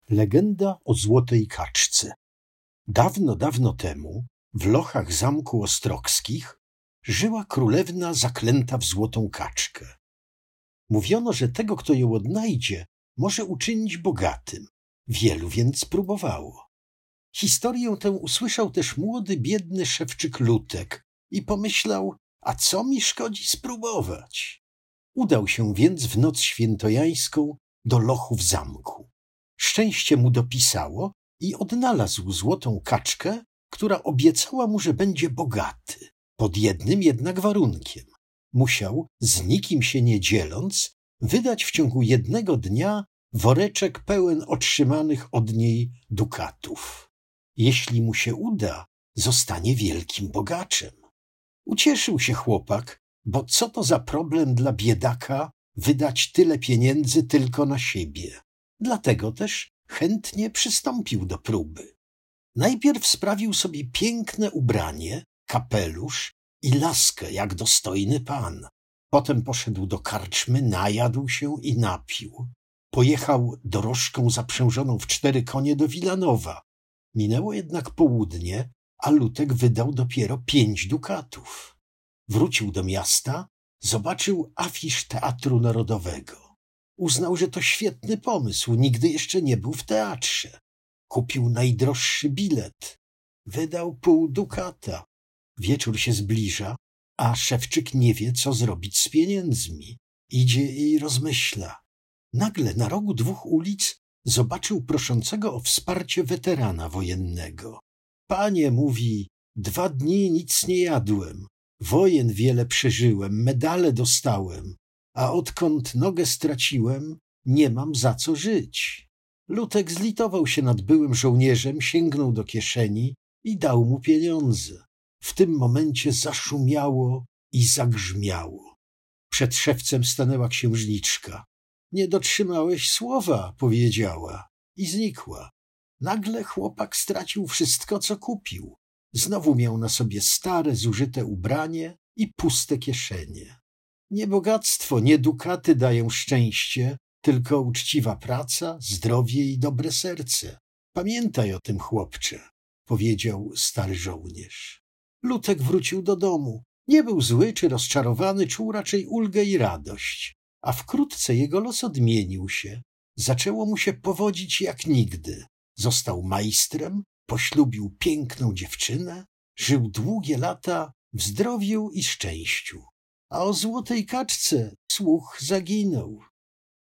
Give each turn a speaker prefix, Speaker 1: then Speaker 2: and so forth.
Speaker 1: Legenda o złotej kaczce. Dawno, dawno temu, w lochach zamku Ostrogskich, żyła królewna zaklęta w złotą kaczkę. Mówiono, że tego, kto ją odnajdzie, może uczynić bogatym. Wielu więc próbowało. Historię tę usłyszał też młody, biedny szewczyk Lutek i pomyślał, a co mi szkodzi spróbować? Udał się więc w noc świętojańską do lochów zamku. Szczęście mu dopisało i odnalazł złotą kaczkę, która obiecała mu, że będzie bogaty. Pod jednym jednak warunkiem. Musiał, z nikim się nie dzieląc, wydać w ciągu jednego dnia woreczek pełen otrzymanych od niej dukatów. Jeśli mu się uda, zostanie wielkim bogaczem. Ucieszył się chłopak, bo co to za problem dla biedaka wydać tyle pieniędzy tylko na siebie. Dlatego też chętnie przystąpił do próby. Najpierw sprawił sobie piękne ubranie, kapelusz i laskę jak dostojny pan. Potem poszedł do karczmy, najadł się i napił. Pojechał dorożką zaprzężoną w 4 konie do Wilanowa. Minęło jednak południe, a Lutek wydał dopiero 5 dukatów. Wrócił do miasta, zobaczył afisz Teatru Narodowego. Uznał, że to świetny pomysł, nigdy jeszcze nie był w teatrze. Kupił najdroższy bilet. Wydał pół dukata. Wieczór się zbliża, a szewczyk nie wie, co zrobić z pieniędzmi. Idzie i rozmyśla. Nagle na rogu 2 ulic zobaczył proszącego o wsparcie weterana wojennego. Panie, mówi, 2 dni nic nie jadłem. Wojen wiele przeżyłem, medale dostałem, a odkąd nogę straciłem, nie mam za co żyć. Lutek zlitował się nad byłym żołnierzem, sięgnął do kieszeni i dał mu pieniądze. W tym momencie zaszumiało i zagrzmiało. Przed szewcem stanęła księżniczka. Nie dotrzymałeś słowa, powiedziała i znikła. Nagle chłopak stracił wszystko, co kupił. Znowu miał na sobie stare, zużyte ubranie i puste kieszenie. Nie bogactwo, nie dukaty dają szczęście, tylko uczciwa praca, zdrowie i dobre serce. Pamiętaj o tym, chłopcze, powiedział stary żołnierz. Lutek wrócił do domu. Nie był zły czy rozczarowany, czuł raczej ulgę i radość. A wkrótce jego los odmienił się. Zaczęło mu się powodzić jak nigdy. Został majstrem, poślubił piękną dziewczynę, żył długie lata w zdrowiu i szczęściu. A o złotej kaczce słuch zaginął.